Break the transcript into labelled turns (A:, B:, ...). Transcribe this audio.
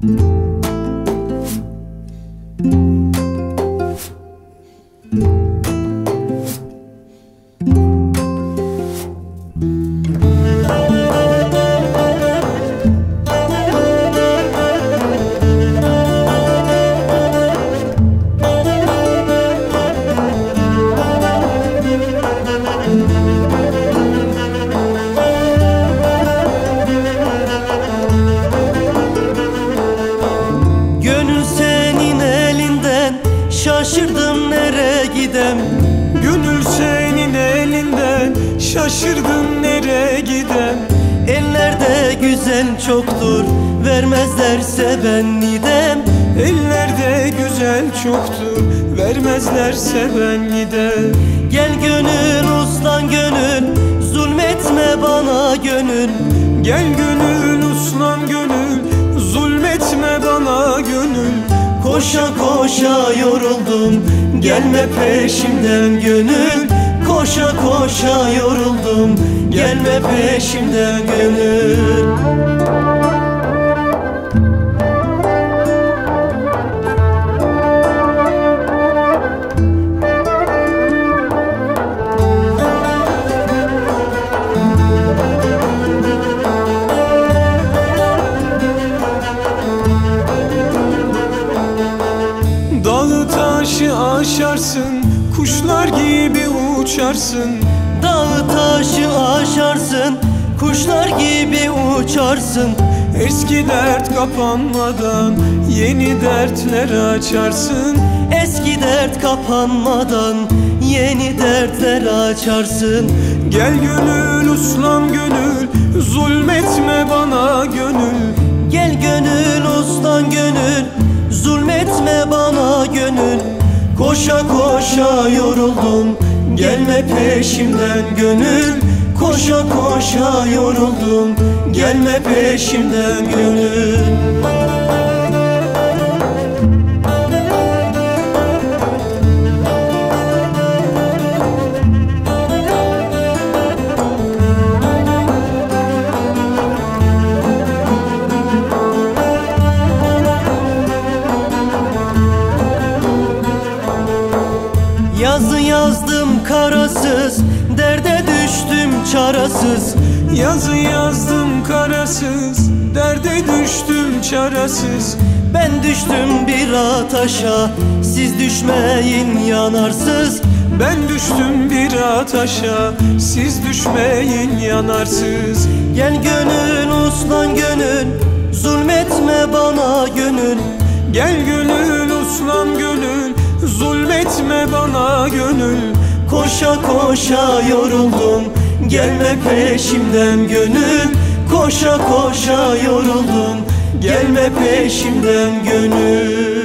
A: Şaşırdım nereye gidem.
B: Gönül senin elinden, şaşırdım nereye gidem.
A: Ellerde güzel çoktur, vermezlerse ben gidem.
B: Ellerde güzel çoktur, vermezlerse ben gidem.
A: Gel gönül uslan gönül, zulmetme bana gönül.
B: Gel gönül uslan gönül, zulmetme bana gönül.
A: Koşa koşa yoruldum, gelme peşimden gönül. Koşa koşa yoruldum, gelme peşimden gönül.
B: Dağı taşı aşarsın, kuşlar gibi uçarsın.
A: Dağı taşı aşarsın, kuşlar gibi uçarsın.
B: Eski dert kapanmadan yeni dertler açarsın.
A: Eski dert kapanmadan yeni dertler açarsın.
B: Gel gönül uslan gönül, zulmetme bana gönül.
A: Gel gönül uslan gönül, zulmetme bana gönül. Koşa koşa yoruldum, gelme peşimden gönül. Koşa koşa yoruldum, gelme peşimden gönül. Yazı yazdım karasız, derde düştüm çarasız.
B: Yazı yazdım karasız, derde düştüm çarasız.
A: Ben düştüm bir ataşa, siz düşmeyin yanarsız.
B: Ben düştüm bir ataşa, siz düşmeyin yanarsız.
A: Gel gönül uslan gönül, zulmetme bana gönül.
B: Gel gönül uslan gönül, zulmetme bana gönül.
A: Koşa koşa yoruldum, gelme peşimden gönül. Koşa koşa yoruldum, gelme peşimden gönül.